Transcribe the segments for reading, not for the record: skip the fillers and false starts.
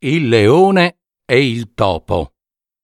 Il leone e il topo.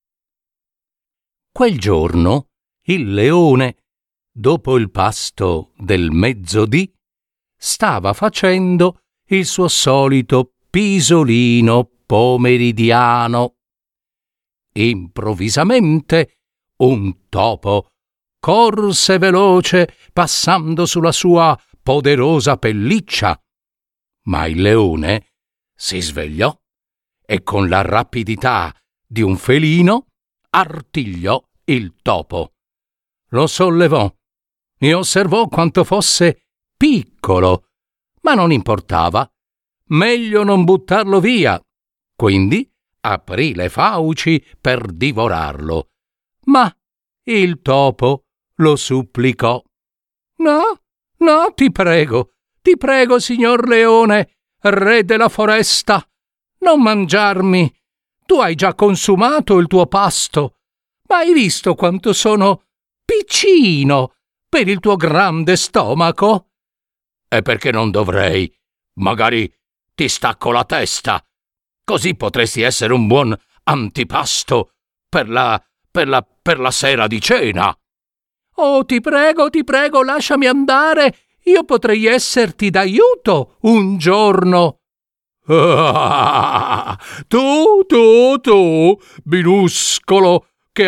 Quel giorno il leone, dopo il pasto del mezzodì, stava facendo il suo solito pisolino pomeridiano. Improvvisamente un topo corse veloce passando sulla sua poderosa pelliccia, ma il leone si svegliò e con la rapidità di un felino artigliò il topo. Lo sollevò e osservò quanto fosse piccolo, ma non importava. Meglio non buttarlo via. Quindi aprì le fauci per divorarlo. Ma il topo lo supplicò. No, ti prego, signor leone, re della foresta, non mangiarmi. Tu hai già consumato il tuo pasto, ma hai visto quanto sono piccino per il tuo grande stomaco? E perché non dovrei? Magari ti stacco la testa, così potresti essere un buon antipasto per la sera di cena. Oh, ti prego, lasciami andare, io potrei esserti d'aiuto un giorno. Ah, tu, minuscolo,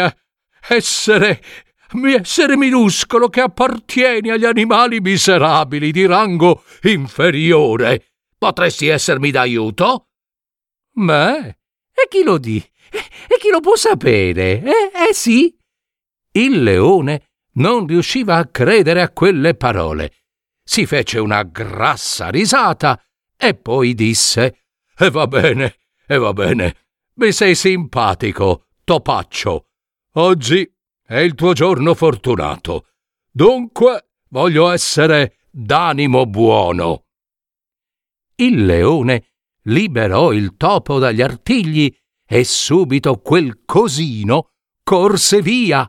essere minuscolo che appartieni agli animali miserabili di rango inferiore. Potresti essermi d'aiuto? Beh, e chi lo di? E chi lo può sapere? Sì? Il leone non riusciva a credere a quelle parole. Si fece una grassa risata e poi disse: E va bene, mi sei simpatico, topaccio. Oggi è il tuo giorno fortunato. Dunque voglio essere d'animo buono. Il leone liberò il topo dagli artigli e subito quel cosino corse via.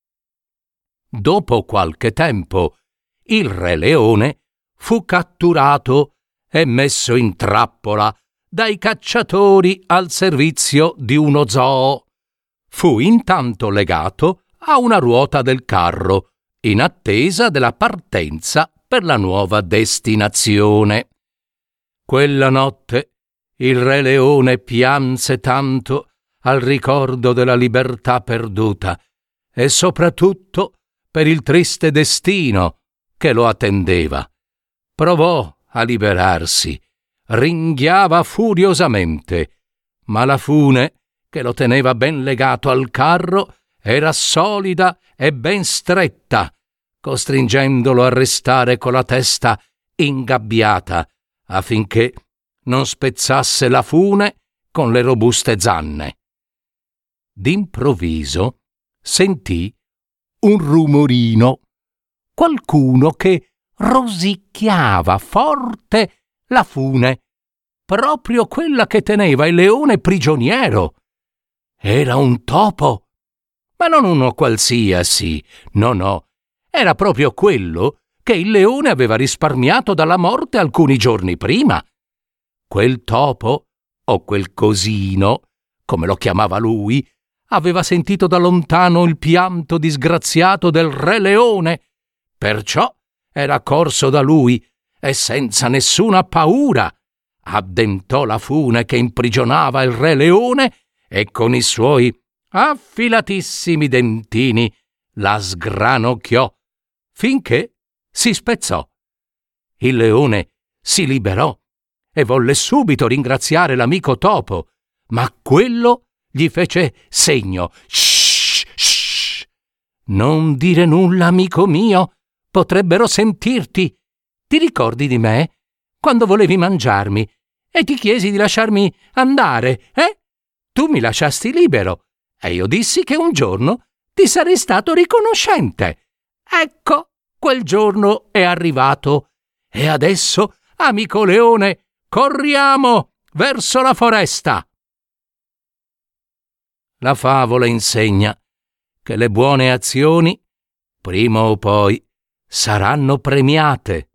Dopo qualche tempo il re leone fu catturato e messo in trappola dai cacciatori al servizio di uno zoo. Fu intanto legato a una ruota del carro, in attesa della partenza per la nuova destinazione. Quella notte il re leone pianse tanto al ricordo della libertà perduta e soprattutto per il triste destino che lo attendeva. Provò a liberarsi, ringhiava furiosamente, ma la fune che lo teneva ben legato al carro era solida e ben stretta, costringendolo a restare con la testa ingabbiata affinché non spezzasse la fune con le robuste zanne. D'improvviso sentì un rumorino, qualcuno che rosicchiava forte la fune, proprio quella che teneva il leone prigioniero. Era un topo, ma non uno qualsiasi, no, era proprio quello che il leone aveva risparmiato dalla morte alcuni giorni prima. Quel topo, o quel cosino, come lo chiamava lui, aveva sentito da lontano il pianto disgraziato del re leone, perciò era corso da lui e senza nessuna paura addentò la fune che imprigionava il re leone e con i suoi affilatissimi dentini la sgranocchiò finché si spezzò. Il leone si liberò e volle subito ringraziare l'amico topo, ma quello gli fece segno. Shh! Non dire nulla, amico mio, potrebbero sentirti. Ti ricordi di me? Quando volevi mangiarmi e ti chiesi di lasciarmi andare, Tu mi lasciasti libero e io dissi che un giorno ti sarei stato riconoscente. Ecco, quel giorno è arrivato e adesso, amico leone, corriamo verso la foresta. La favola insegna che le buone azioni, prima o poi, saranno premiate.